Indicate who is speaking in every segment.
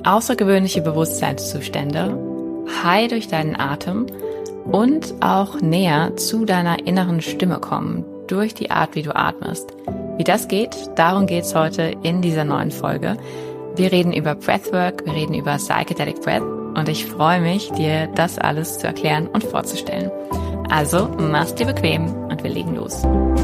Speaker 1: außergewöhnliche Bewusstseinszustände, high durch deinen Atem und auch näher zu deiner inneren Stimme kommen, durch die Art, wie du atmest. Wie das geht, darum geht's heute in dieser neuen Folge. Wir reden über Breathwork, wir reden über Psychedelic Breath und ich freue mich, dir das alles zu erklären und vorzustellen. Also mach's dir bequem und wir legen los.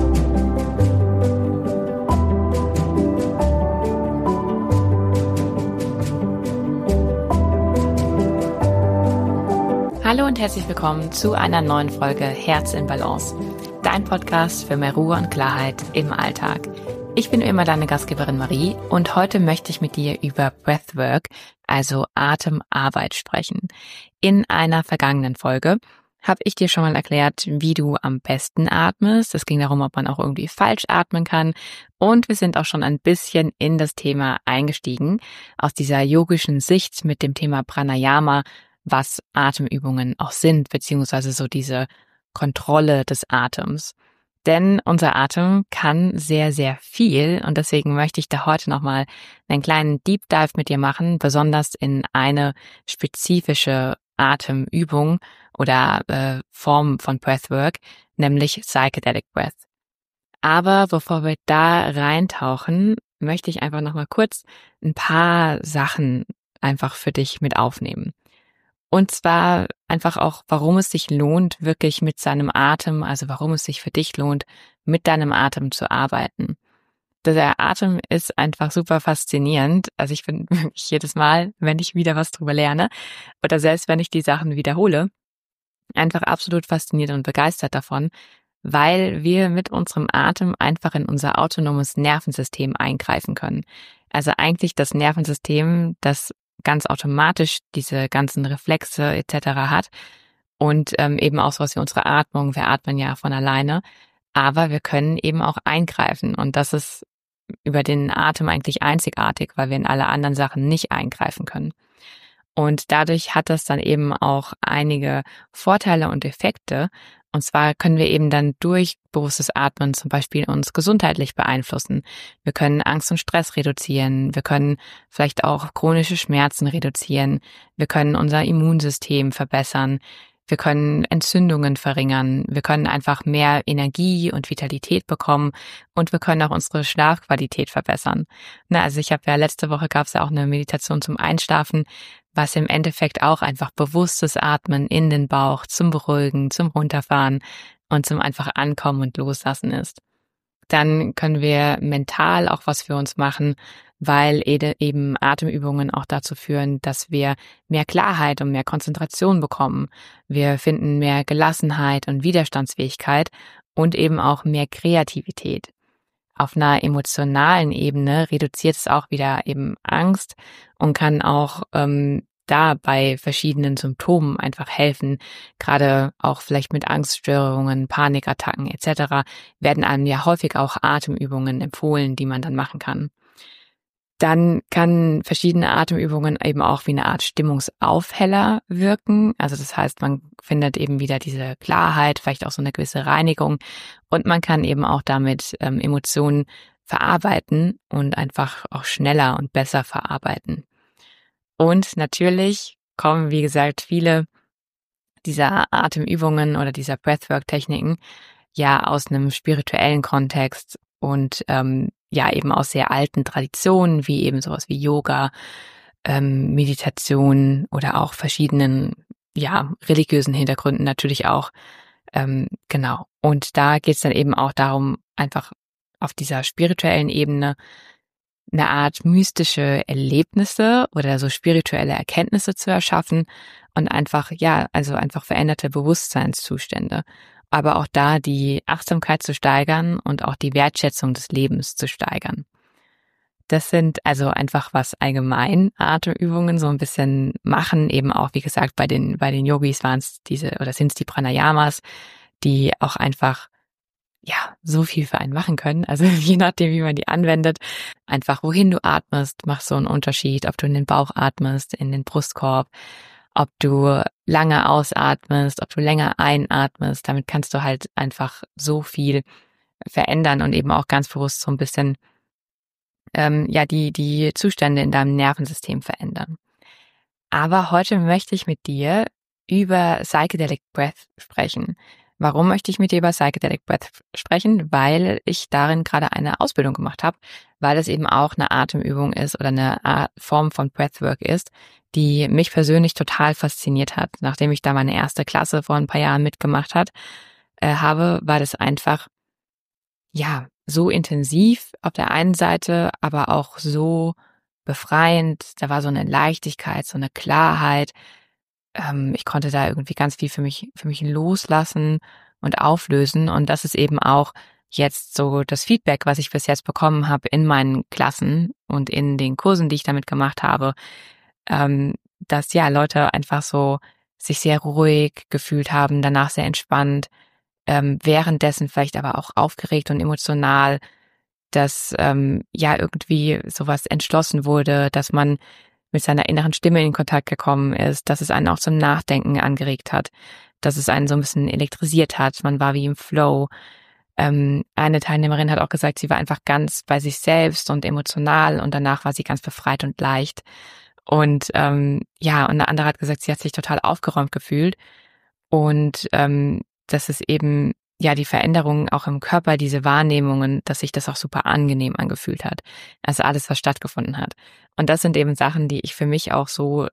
Speaker 1: Hallo und herzlich willkommen zu einer neuen Folge Herz in Balance, dein Podcast für mehr Ruhe und Klarheit im Alltag. Ich bin immer deine Gastgeberin Marie und heute möchte ich mit dir über Breathwork, also Atemarbeit, sprechen. In einer vergangenen Folge habe ich dir schon mal erklärt, wie du am besten atmest. Es ging darum, ob man auch irgendwie falsch atmen kann. Und wir sind auch schon ein bisschen in das Thema eingestiegen, aus dieser yogischen Sicht mit dem Thema Pranayama, was Atemübungen auch sind, beziehungsweise so diese Kontrolle des Atems. Denn unser Atem kann sehr, sehr viel und deswegen möchte ich da heute nochmal einen kleinen Deep Dive mit dir machen, besonders in eine spezifische Atemübung oder Form von Breathwork, nämlich Psychedelic Breath. Aber bevor wir da reintauchen, möchte ich einfach nochmal kurz ein paar Sachen einfach für dich mit aufnehmen. Und zwar einfach auch, warum es sich lohnt, wirklich mit seinem Atem, also warum es sich für dich lohnt, mit deinem Atem zu arbeiten. Der Atem ist einfach super faszinierend. Also ich bin wirklich jedes Mal, wenn ich wieder was drüber lerne oder selbst wenn ich die Sachen wiederhole, einfach absolut fasziniert und begeistert davon, weil wir mit unserem Atem einfach in unser autonomes Nervensystem eingreifen können. Also eigentlich das Nervensystem, das ganz automatisch diese ganzen Reflexe etc. hat und eben auch sowas wie unsere Atmung. Wir atmen ja von alleine, aber wir können eben auch eingreifen und das ist über den Atem eigentlich einzigartig, weil wir in alle anderen Sachen nicht eingreifen können. Und dadurch hat das dann eben auch einige Vorteile und Effekte. Und zwar können wir eben dann durch bewusstes Atmen zum Beispiel uns gesundheitlich beeinflussen. Wir können Angst und Stress reduzieren. Wir können vielleicht auch chronische Schmerzen reduzieren. Wir können unser Immunsystem verbessern. Wir können Entzündungen verringern. Wir können einfach mehr Energie und Vitalität bekommen. Und wir können auch unsere Schlafqualität verbessern. Also ich habe ja letzte Woche gab es ja auch eine Meditation zum Einschlafen, was im Endeffekt auch einfach bewusstes Atmen in den Bauch zum Beruhigen, zum Runterfahren und zum einfach Ankommen und Loslassen ist. Dann können wir mental auch was für uns machen, weil eben Atemübungen auch dazu führen, dass wir mehr Klarheit und mehr Konzentration bekommen. Wir finden mehr Gelassenheit und Widerstandsfähigkeit und eben auch mehr Kreativität. Auf einer emotionalen Ebene reduziert es auch wieder eben Angst und kann auch da bei verschiedenen Symptomen einfach helfen. Gerade auch vielleicht mit Angststörungen, Panikattacken etc. werden einem ja häufig auch Atemübungen empfohlen, die man dann machen kann. Dann kann verschiedene Atemübungen eben auch wie eine Art Stimmungsaufheller wirken. Also das heißt, man findet eben wieder diese Klarheit, vielleicht auch so eine gewisse Reinigung und man kann eben auch damit Emotionen verarbeiten und einfach auch schneller und besser verarbeiten. Und natürlich kommen, wie gesagt, viele dieser Atemübungen oder dieser Breathwork-Techniken ja aus einem spirituellen Kontext und ja eben aus sehr alten Traditionen, wie eben sowas wie Yoga, Meditation oder auch verschiedenen religiösen Hintergründen natürlich auch. Genau. Und da geht's dann eben auch darum, einfach auf dieser spirituellen Ebene eine Art mystische Erlebnisse oder so spirituelle Erkenntnisse zu erschaffen und einfach veränderte Bewusstseinszustände. Aber auch da die Achtsamkeit zu steigern und auch die Wertschätzung des Lebens zu steigern. Das sind also einfach was allgemein Atemübungen so ein bisschen machen, eben auch, wie gesagt, bei den Yogis sind es die Pranayamas, die auch einfach so viel für einen machen können. Also je nachdem, wie man die anwendet, einfach wohin du atmest, macht so einen Unterschied, ob du in den Bauch atmest, in den Brustkorb, ob du lange ausatmest, ob du länger einatmest. Damit kannst du halt einfach so viel verändern und eben auch ganz bewusst so ein bisschen die Zustände in deinem Nervensystem verändern. Aber heute möchte ich mit dir über Psychedelic Breath sprechen. Warum möchte ich mit dir über Psychedelic Breath sprechen? Weil ich darin gerade eine Ausbildung gemacht habe, weil es eben auch eine Atemübung ist oder eine Art Form von Breathwork ist, die mich persönlich total fasziniert hat. Nachdem ich da meine erste Klasse vor ein paar Jahren mitgemacht habe, war das einfach, ja, so intensiv auf der einen Seite, aber auch so befreiend. Da war so eine Leichtigkeit, so eine Klarheit. Ich konnte da irgendwie ganz viel für mich loslassen und auflösen. Und das ist eben auch jetzt so das Feedback, was ich bis jetzt bekommen habe in meinen Klassen und in den Kursen, die ich damit gemacht habe, dass ja Leute einfach so sich sehr ruhig gefühlt haben, danach sehr entspannt, währenddessen vielleicht aber auch aufgeregt und emotional, dass ja irgendwie sowas entschlossen wurde, dass man mit seiner inneren Stimme in Kontakt gekommen ist, dass es einen auch zum Nachdenken angeregt hat, dass es einen so ein bisschen elektrisiert hat, man war wie im Flow. Eine Teilnehmerin hat auch gesagt, sie war einfach ganz bei sich selbst und emotional und danach war sie ganz befreit und leicht. Und ja, und eine andere hat gesagt, sie hat sich total aufgeräumt gefühlt und dass es eben ja die Veränderungen auch im Körper, diese Wahrnehmungen, dass sich das auch super angenehm angefühlt hat. Also alles, was stattgefunden hat. Und das sind eben Sachen, die ich für mich auch so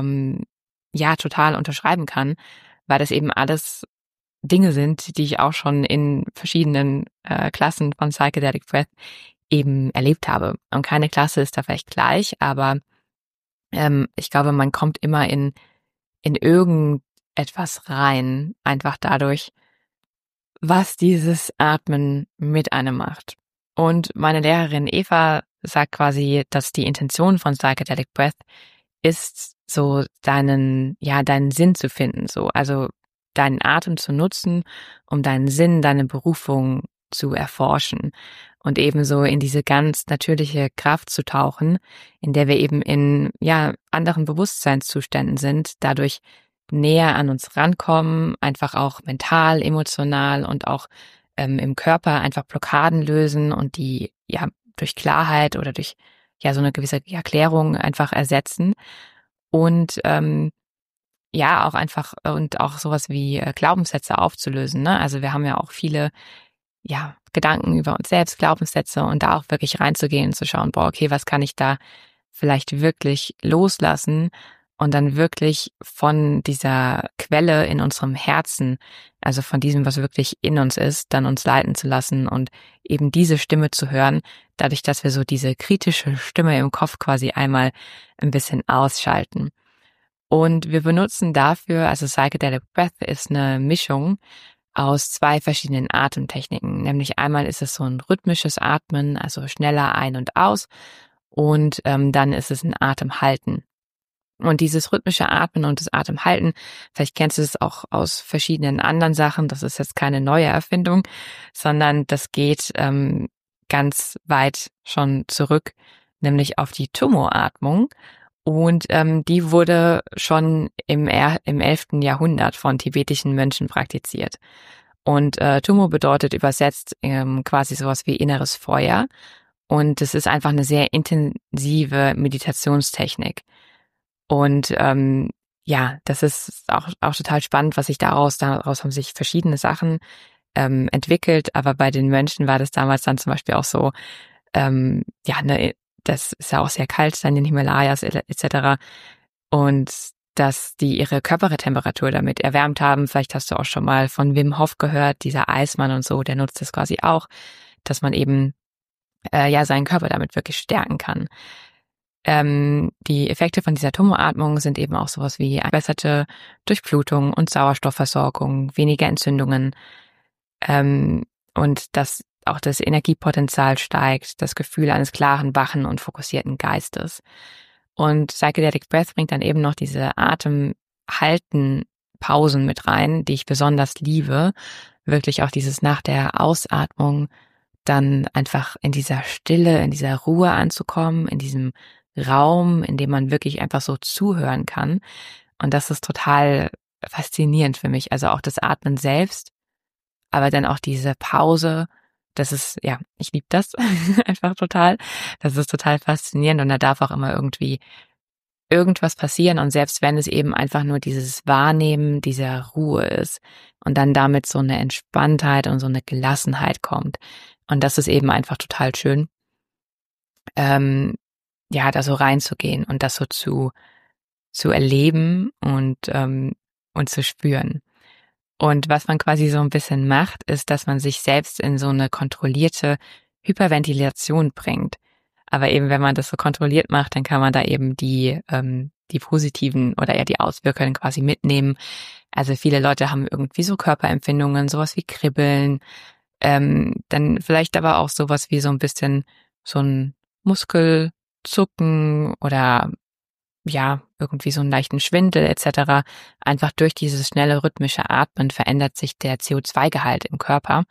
Speaker 1: ja total unterschreiben kann, weil das eben alles Dinge sind, die ich auch schon in verschiedenen Klassen von Psychedelic Breath eben erlebt habe. Und keine Klasse ist da vielleicht gleich, aber ich glaube, man kommt immer in irgendetwas rein, einfach dadurch, was dieses Atmen mit einem macht. Und meine Lehrerin Eva sagt quasi, dass die Intention von Psychedelic Breath ist, so deinen Sinn zu finden, so, also deinen Atem zu nutzen, um deinen Sinn, deine Berufung zu erforschen und ebenso in diese ganz natürliche Kraft zu tauchen, in der wir eben in, ja, anderen Bewusstseinszuständen sind, dadurch näher an uns rankommen, einfach auch mental, emotional und auch im Körper einfach Blockaden lösen und die ja durch Klarheit oder durch ja so eine gewisse Erklärung einfach ersetzen und ja auch einfach und auch sowas wie Glaubenssätze aufzulösen. Ne? Also wir haben ja auch viele ja Gedanken über uns selbst, Glaubenssätze und da auch wirklich reinzugehen und zu schauen, boah, okay, was kann ich da vielleicht wirklich loslassen und dann wirklich von dieser Quelle in unserem Herzen, also von diesem, was wirklich in uns ist, dann uns leiten zu lassen und eben diese Stimme zu hören, dadurch, dass wir so diese kritische Stimme im Kopf quasi einmal ein bisschen ausschalten. Und wir benutzen dafür, also Psychedelic Breath ist eine Mischung aus zwei verschiedenen Atemtechniken. Nämlich einmal ist es so ein rhythmisches Atmen, also schneller ein und aus. Und dann ist es ein Atemhalten. Und dieses rhythmische Atmen und das Atemhalten, vielleicht kennst du es auch aus verschiedenen anderen Sachen, das ist jetzt keine neue Erfindung, sondern das geht ganz weit schon zurück, nämlich auf die Tummo-Atmung. Und die wurde schon im 11. Jahrhundert von tibetischen Mönchen praktiziert. Und Tummo bedeutet übersetzt quasi sowas wie inneres Feuer. Und es ist einfach eine sehr intensive Meditationstechnik. Und ja, das ist auch total spannend, was sich daraus haben sich verschiedene Sachen entwickelt. Aber bei den Mönchen war das damals dann zum Beispiel auch so, ja, ne, das ist ja auch sehr kalt dann in den Himalayas etc. Und dass die ihre Körpertemperatur damit erwärmt haben. Vielleicht hast du auch schon mal von Wim Hof gehört, dieser Eismann und so, der nutzt das quasi auch, dass man eben ja seinen Körper damit wirklich stärken kann. Die Effekte von dieser Tummo-Atmung sind eben auch sowas wie verbesserte Durchblutung und Sauerstoffversorgung, weniger Entzündungen und dass auch das Energiepotenzial steigt, das Gefühl eines klaren, wachen und fokussierten Geistes. Und Psychedelic Breath bringt dann eben noch diese Atemhalten-Pausen mit rein, die ich besonders liebe. Wirklich auch dieses nach der Ausatmung dann einfach in dieser Stille, in dieser Ruhe anzukommen, in diesem Raum, in dem man wirklich einfach so zuhören kann. Und das ist total faszinierend für mich. Also auch das Atmen selbst, aber dann auch diese Pause. Das ist, ja, ich liebe das einfach total. Das ist total faszinierend und da darf auch immer irgendwie irgendwas passieren und selbst wenn es eben einfach nur dieses Wahrnehmen dieser Ruhe ist und dann damit so eine Entspanntheit und so eine Gelassenheit kommt. Und das ist eben einfach total schön, da so reinzugehen und das so zu erleben und zu spüren. Und was man quasi so ein bisschen macht, ist, dass man sich selbst in so eine kontrollierte Hyperventilation bringt. Aber eben, wenn man das so kontrolliert macht, dann kann man da eben die positiven oder eher die Auswirkungen quasi mitnehmen. Also viele Leute haben irgendwie so Körperempfindungen, sowas wie Kribbeln, dann vielleicht aber auch sowas wie so ein bisschen so ein Muskelzucken oder ja, irgendwie so einen leichten Schwindel etc. Einfach durch dieses schnelle rhythmische Atmen verändert sich der CO2-Gehalt im Körper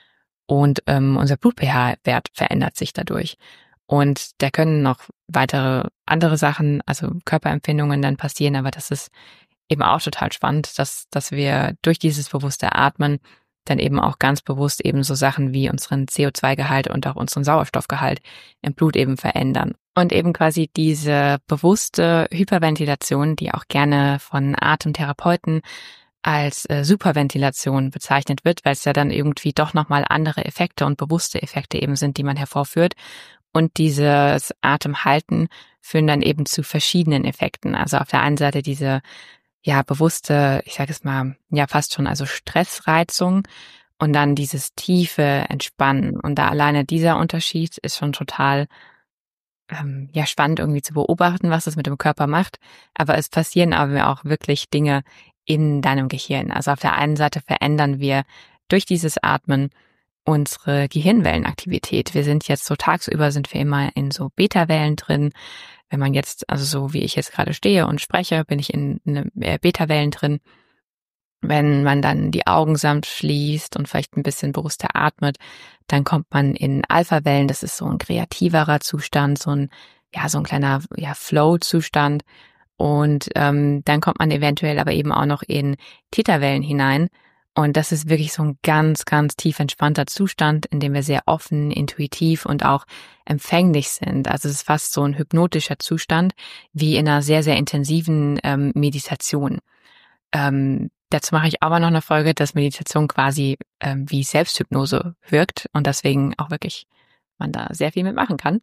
Speaker 1: und unser Blut-pH-Wert verändert sich dadurch. Und da können noch weitere andere Sachen, also Körperempfindungen dann passieren, aber das ist eben auch total spannend, dass wir durch dieses bewusste Atmen dann eben auch ganz bewusst eben so Sachen wie unseren CO2-Gehalt und auch unseren Sauerstoffgehalt im Blut eben verändern. Und eben quasi diese bewusste Hyperventilation, die auch gerne von Atemtherapeuten als Superventilation bezeichnet wird, weil es ja dann irgendwie doch nochmal andere Effekte und bewusste Effekte eben sind, die man hervorführt. Und dieses Atemhalten führen dann eben zu verschiedenen Effekten. Also auf der einen Seite diese bewusste, ich sage es mal, ja fast schon also Stressreizung und dann dieses tiefe Entspannen. Und da alleine dieser Unterschied ist schon total spannend irgendwie zu beobachten, was es mit dem Körper macht. Aber es passieren aber auch wirklich Dinge in deinem Gehirn. Also auf der einen Seite verändern wir durch dieses Atmen unsere Gehirnwellenaktivität. Wir sind jetzt so tagsüber sind wir immer in so Beta-Wellen drin. Wenn man jetzt, also so wie ich jetzt gerade stehe und spreche, bin ich in Beta-Wellen drin. Wenn man dann die Augen sanft schließt und vielleicht ein bisschen bewusster atmet, dann kommt man in Alpha-Wellen. Das ist so ein kreativerer Zustand, so ein kleiner Flow-Zustand. Und dann kommt man eventuell aber eben auch noch in Theta-Wellen hinein. Und das ist wirklich so ein ganz, ganz tief entspannter Zustand, in dem wir sehr offen, intuitiv und auch empfänglich sind. Also es ist fast so ein hypnotischer Zustand, wie in einer sehr, sehr intensiven Meditation. Dazu mache ich aber noch eine Folge, dass Meditation quasi wie Selbsthypnose wirkt und deswegen auch wirklich man da sehr viel mitmachen kann.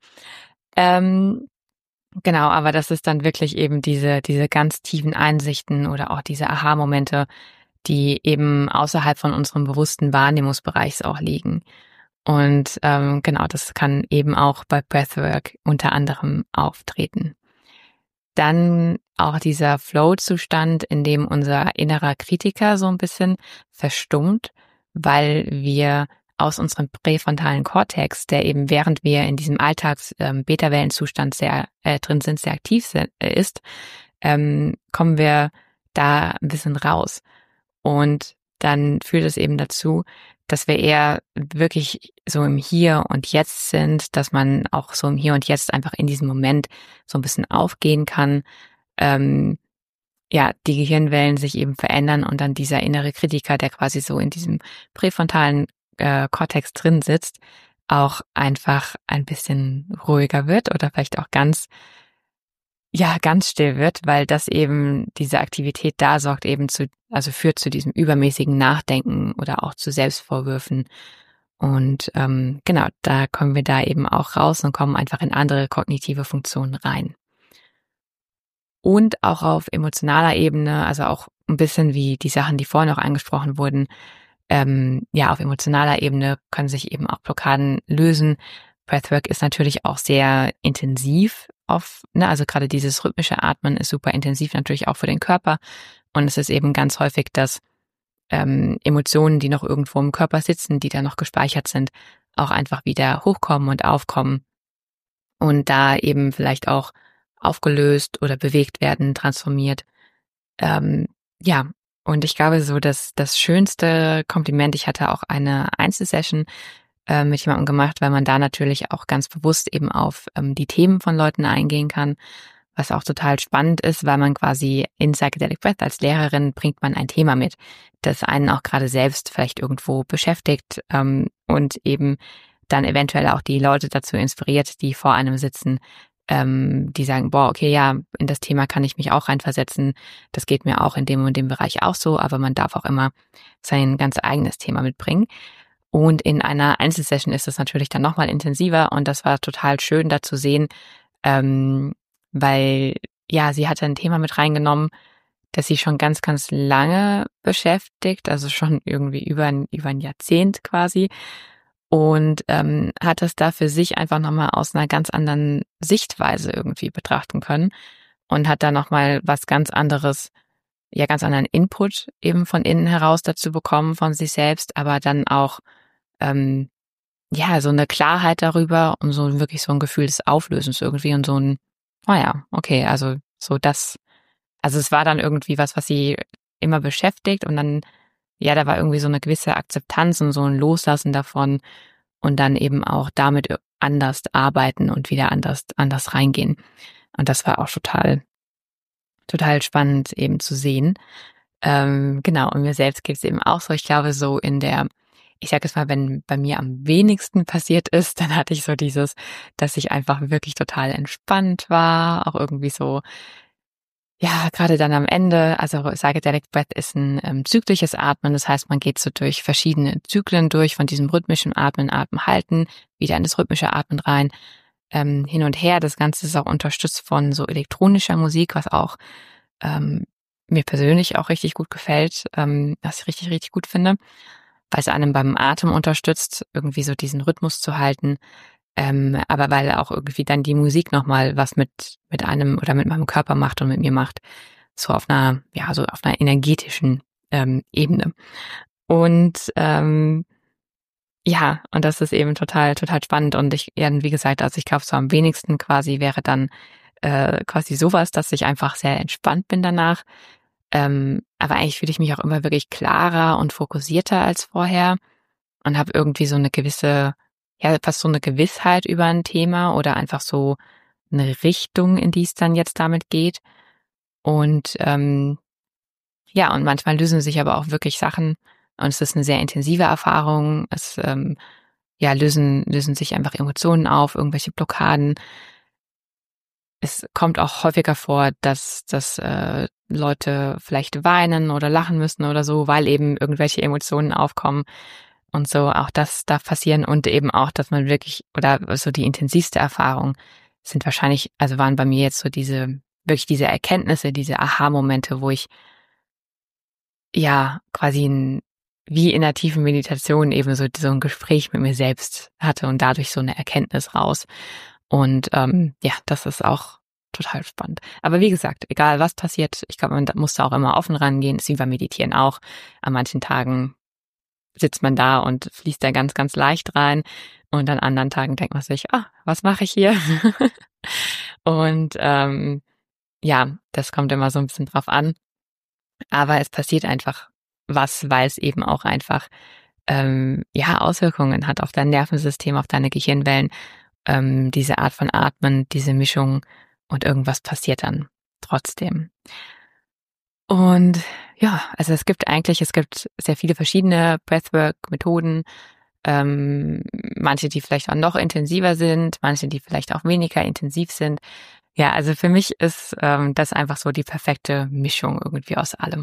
Speaker 1: Genau, aber das ist dann wirklich eben diese ganz tiefen Einsichten oder auch diese Aha-Momente, die eben außerhalb von unserem bewussten Wahrnehmungsbereichs auch liegen. Und genau, das kann eben auch bei Breathwork unter anderem auftreten. Dann auch dieser Flow-Zustand, in dem unser innerer Kritiker so ein bisschen verstummt, weil wir aus unserem präfrontalen Kortex, der eben während wir in diesem Alltags-Beta-Wellenzustand sehr drin sind, sehr aktiv ist, kommen wir da ein bisschen raus. Und dann führt es eben dazu, dass wir eher wirklich so im Hier und Jetzt sind, dass man auch so im Hier und Jetzt einfach in diesem Moment so ein bisschen aufgehen kann, die Gehirnwellen sich eben verändern und dann dieser innere Kritiker, der quasi so in diesem präfrontalen Kortex drin sitzt, auch einfach ein bisschen ruhiger wird oder vielleicht auch ganz still wird, weil das eben diese Aktivität da sorgt eben führt zu diesem übermäßigen Nachdenken oder auch zu Selbstvorwürfen. Und genau, da kommen wir da eben auch raus und kommen einfach in andere kognitive Funktionen rein. Und auch auf emotionaler Ebene, also auch ein bisschen wie die Sachen, die vorhin noch angesprochen wurden, auf emotionaler Ebene können sich eben auch Blockaden lösen. Breathwork ist natürlich auch sehr intensiv also gerade dieses rhythmische Atmen ist super intensiv natürlich auch für den Körper. Und es ist eben ganz häufig, dass Emotionen, die noch irgendwo im Körper sitzen, die da noch gespeichert sind, auch einfach wieder hochkommen und aufkommen und da eben vielleicht auch aufgelöst oder bewegt werden, transformiert. Und ich glaube so, dass das schönste Kompliment, ich hatte auch eine Einzelsession mit jemandem gemacht, weil man da natürlich auch ganz bewusst eben auf die Themen von Leuten eingehen kann, was auch total spannend ist, weil man quasi in Psychedelic Breath als Lehrerin bringt man ein Thema mit, das einen auch gerade selbst vielleicht irgendwo beschäftigt und eben dann eventuell auch die Leute dazu inspiriert, die vor einem sitzen, die sagen, boah, okay, ja, in das Thema kann ich mich auch reinversetzen. Das geht mir auch in dem und dem Bereich auch so, aber man darf auch immer sein ganz eigenes Thema mitbringen. Und in einer Einzelsession ist es natürlich dann nochmal intensiver und das war total schön, da zu sehen, weil, ja, sie hatte ein Thema mit reingenommen, das sie schon ganz, ganz lange beschäftigt, also schon irgendwie über ein Jahrzehnt quasi. Und hat es da für sich einfach nochmal aus einer ganz anderen Sichtweise irgendwie betrachten können und hat da nochmal was ganz anderes, ja, ganz anderen Input eben von innen heraus dazu bekommen, von sich selbst, aber dann auch, ja, so eine Klarheit darüber und so wirklich so ein Gefühl des Auflösens irgendwie und so ein, oh ja, okay, also so das, also es war dann irgendwie was sie immer beschäftigt und dann, ja, da war irgendwie so eine gewisse Akzeptanz und so ein Loslassen davon und dann eben auch damit anders arbeiten und wieder anders reingehen. Und das war auch total spannend eben zu sehen. Genau, und mir selbst geht's eben auch so. Ich glaube, so ich sage es mal, wenn bei mir am wenigsten passiert ist, dann hatte ich so dieses, dass ich einfach wirklich total entspannt war, auch irgendwie so, ja, gerade dann am Ende, also Psychedelic Breath ist ein zyklisches Atmen, das heißt, man geht so durch verschiedene Zyklen durch, von diesem rhythmischen Atmen, Atmen halten, wieder in das rhythmische Atmen rein, hin und her. Das Ganze ist auch unterstützt von so elektronischer Musik, was auch mir persönlich auch richtig gut gefällt, was ich richtig, richtig gut finde, weil es einem beim Atem unterstützt, irgendwie so diesen Rhythmus zu halten. Aber weil auch irgendwie dann die Musik nochmal was mit einem oder mit meinem Körper macht und mit mir macht. So auf einer, ja, so auf einer energetischen Ebene. Und ja, und das ist eben total, total spannend. Und wie gesagt, also ich glaube, so am wenigsten quasi wäre dann quasi sowas, dass ich einfach sehr entspannt bin danach. Aber eigentlich fühle ich mich auch immer wirklich klarer und fokussierter als vorher und habe irgendwie so eine gewisse, ja, fast so eine Gewissheit über ein Thema oder einfach so eine Richtung, in die es dann jetzt damit geht. Und ja, und manchmal lösen sich aber auch wirklich Sachen und es ist eine sehr intensive Erfahrung. Es ja, lösen sich einfach Emotionen auf, irgendwelche Blockaden. Es kommt auch häufiger vor, dass Leute vielleicht weinen oder lachen müssen oder so, weil eben irgendwelche Emotionen aufkommen und so. Auch das darf passieren und eben auch, dass man wirklich, oder so die intensivste Erfahrung sind wahrscheinlich, also waren bei mir jetzt so wirklich diese Erkenntnisse, diese Aha-Momente, wo ich ja quasi wie in einer tiefen Meditation eben so ein Gespräch mit mir selbst hatte und dadurch so eine Erkenntnis raus. Und ja, das ist auch total spannend. Aber wie gesagt, egal was passiert, ich glaube, man muss da auch immer offen rangehen. Das ist wie beim Meditieren auch. An manchen Tagen sitzt man da und fließt da ganz, ganz leicht rein. Und an anderen Tagen denkt man sich, was mache ich hier? Und ja, das kommt immer so ein bisschen drauf an. Aber es passiert einfach was, weil es eben auch einfach ja Auswirkungen hat auf dein Nervensystem, auf deine Gehirnwellen. Diese Art von Atmen, diese Mischung und irgendwas passiert dann trotzdem. Und ja, also es gibt sehr viele verschiedene Breathwork-Methoden, manche, die vielleicht auch noch intensiver sind, manche, die vielleicht auch weniger intensiv sind. Ja, also für mich ist das einfach so die perfekte Mischung irgendwie aus allem.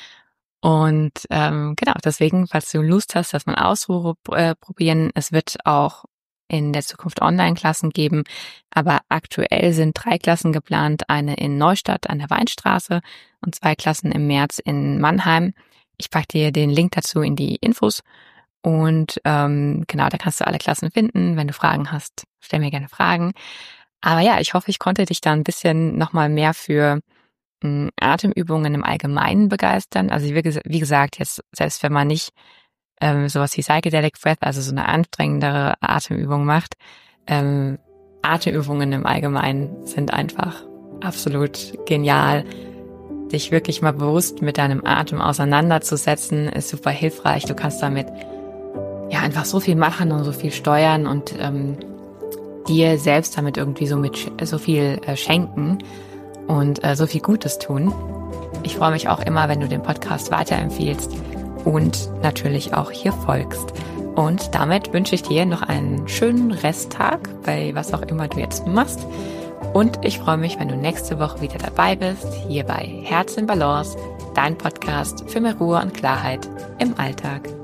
Speaker 1: Und genau, deswegen, falls du Lust hast, das mal ausprobieren, es wird auch in der Zukunft Online-Klassen geben, aber aktuell sind 3 Klassen geplant, eine in Neustadt an der Weinstraße und 2 Klassen im März in Mannheim. Ich packe dir den Link dazu in die Infos und genau, da kannst du alle Klassen finden. Wenn du Fragen hast, stell mir gerne Fragen. Aber ja, ich hoffe, ich konnte dich da ein bisschen nochmal mehr für Atemübungen im Allgemeinen begeistern. Also wie gesagt, jetzt selbst wenn man nicht sowas wie Psychedelic Breath, also so eine anstrengendere Atemübung macht, Atemübungen im Allgemeinen sind einfach absolut genial. Dich wirklich mal bewusst mit deinem Atem auseinanderzusetzen, ist super hilfreich. Du kannst damit ja einfach so viel machen und so viel steuern und dir selbst damit irgendwie so viel schenken und so viel Gutes tun. Ich freue mich auch immer, wenn du den Podcast weiterempfiehlst und natürlich auch hier folgst. Und damit wünsche ich dir noch einen schönen Resttag bei was auch immer du jetzt machst. Und ich freue mich, wenn du nächste Woche wieder dabei bist, hier bei Herz in Balance, dein Podcast für mehr Ruhe und Klarheit im Alltag.